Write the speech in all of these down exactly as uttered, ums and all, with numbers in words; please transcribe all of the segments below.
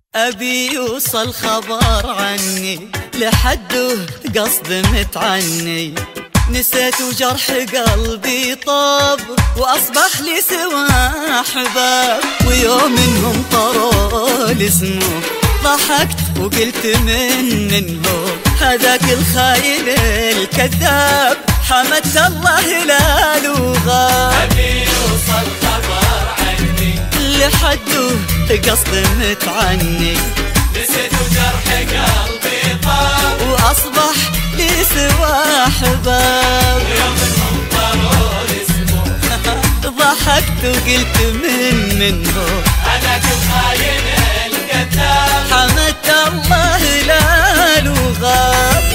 أبي يوصل خبر عني لحده قصد متعني، نسيت وجرح قلبي طاب وأصبح لي سوى أحباب، ويوم منهم طروا اسمه ضحكت وقلت من منه هذاك الخاين الكذاب، حمدت الله لا لغاب. أبي يوصل خبر عني لحده قصد متعني، نسيت وجرح قلبي طاب وأصبح لي سوى أحباب، ويوم منهم طروا اسمه ضحكت وقلت من منه هذاك الخاين الكذاب، حمدت الله لا لغاب.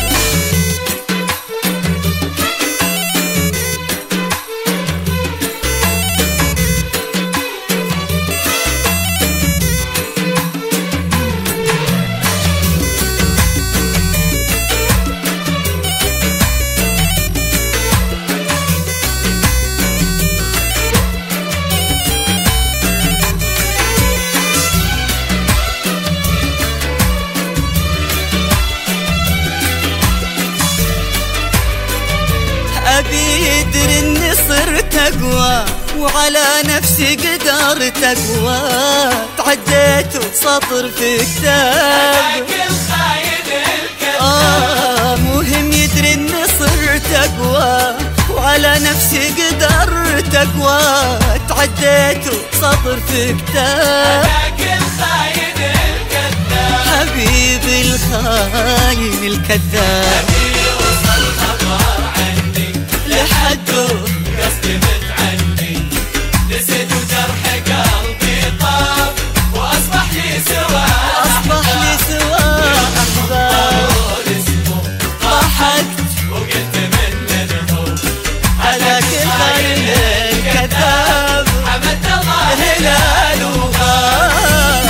أبي يدري إني صرت أقوى وعلى نفسي قدرت أقوى، تعديت سطر في كتاب هذاك الخاين الكذاب، آه مهم يدري إني صرت أقوى وعلى نفسي قدرت أقوى، تعديت سطر في كتاب. هذاك الخاين الكذاب، حبيبي الخاين الكذاب، أبي يوصل خبر عني لحده قصدي متعني، نسيت وجرح قلبي طاب وأصبح لي سوى أصبح لي سوى أحباب، طول اسمه ضحكت وقلت من منهم هذاك الخاين الكذاب، حمدت الله هلال وغاب.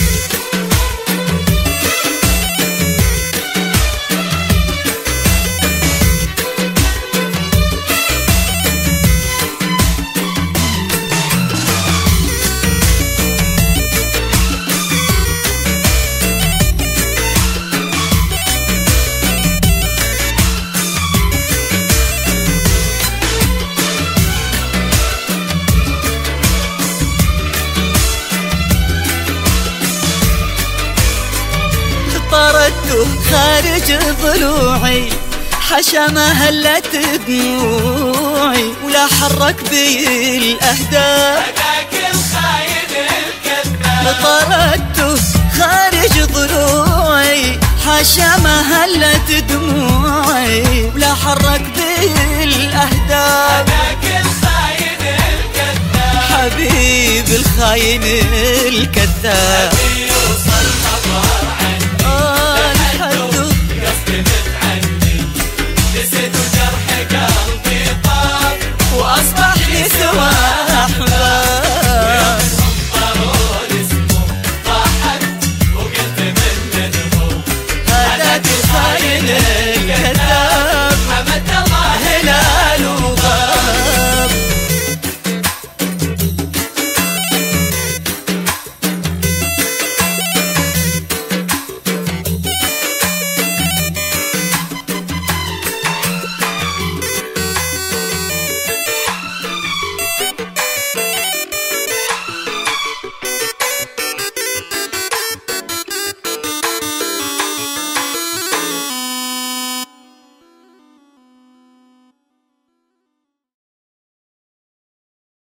طردته خارج ضلوعي، حشا ما هلت دموعي ولا حرك بي الأهداف، هذاك الخاين الكذاب، طردته خارج ضلوعي، حاشا ما هلت دموعي ولا حرك بي الأهداف. هذاك الخاين الكذاب، حبيب الخاين الكذاب، أبي يوصل خبر عني آه لحده لحده قصدي متعني، نسيت وجرح قلبي طاب وأصبح لي سوى أحباب.